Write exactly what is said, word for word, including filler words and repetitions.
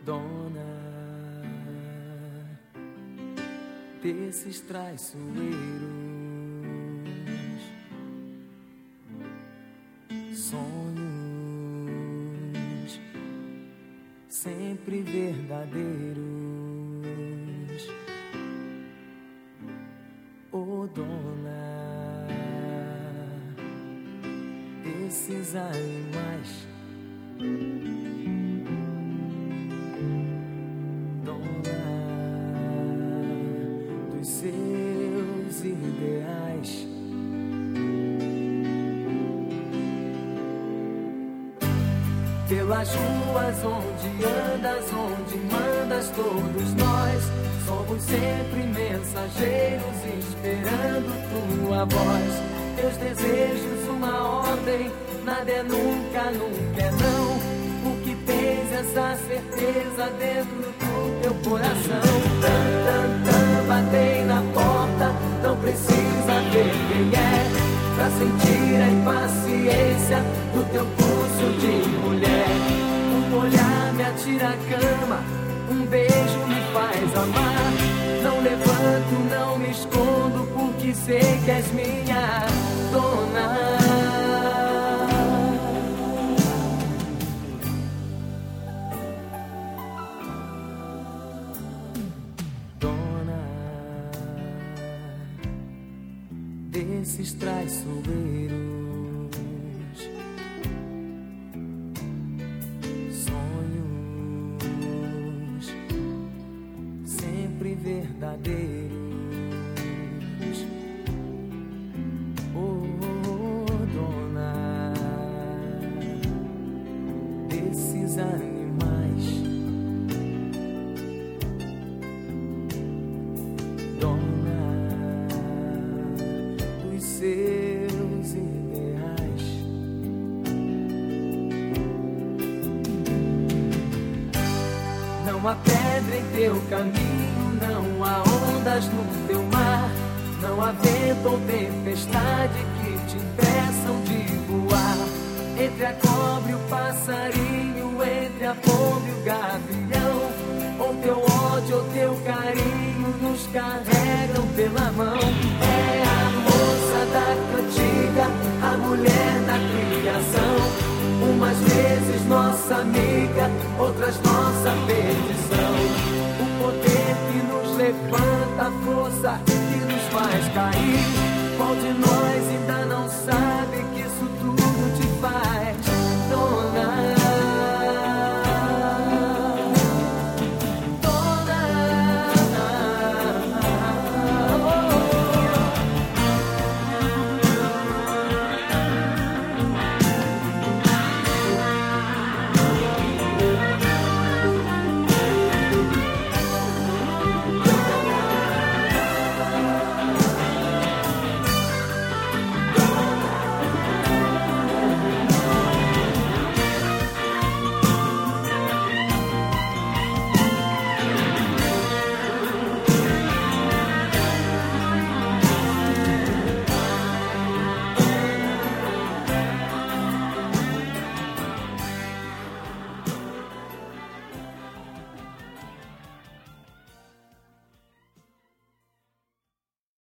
dona desses traiçoeiros, sonhos sempre verdadeiros, oh dona desses animais, seus ideais. Pelas ruas onde andas, onde mandas, todos nós somos sempre mensageiros esperando tua voz. Teus desejos, uma ordem, nada é nunca, nunca é não. Porque tens essa certeza dentro do teu coração. Tan, tan, tan, batei na porta, não precisa ver quem é, pra sentir a impaciência do teu pulso de mulher. Um olhar me atira a cama, um beijo me faz amar. Não levanto, não me escondo, porque sei que és minha dona. Desses traiçoeiros, sonhos sempre verdadeiros, oh dona desses animais, dona seus ideais. Não há pedra em teu caminho, não há ondas no teu mar, não há vento ou tempestade que te impeçam de voar. Entre a cobra e o passarinho, entre a pomba e o gavião, ou teu ódio ou teu carinho nos carregam pela mão. É a moça da cantiga, a mulher da criação, umas vezes nossa amiga, outras nossa perdição. O poder que nos levanta, a força que nos faz cair, qual de nós ainda não sabe